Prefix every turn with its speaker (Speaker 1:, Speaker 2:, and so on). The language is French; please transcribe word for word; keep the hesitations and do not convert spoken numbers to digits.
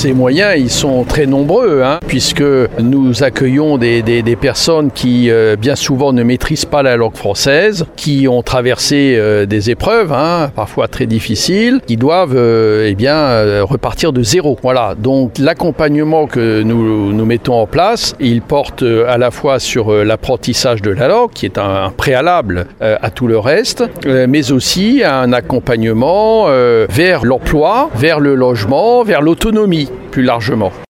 Speaker 1: ces moyens, ils sont très nombreux, hein, puisque nous accueillons des, des, des personnes qui, euh, bien souvent, ne maîtrisent pas la langue française, qui ont traversé euh, des épreuves, hein, parfois très difficiles, qui doivent euh, eh bien, euh, repartir de zéro. Voilà, donc l'accompagnement que nous, nous mettons en place, il porte euh, à la fois sur euh, l'apprentissage de la langue, qui est un, un préalable euh, à tout le reste, euh, mais aussi un accompagnement euh, vers l'emploi, vers le logement, vers l'autonomie plus largement.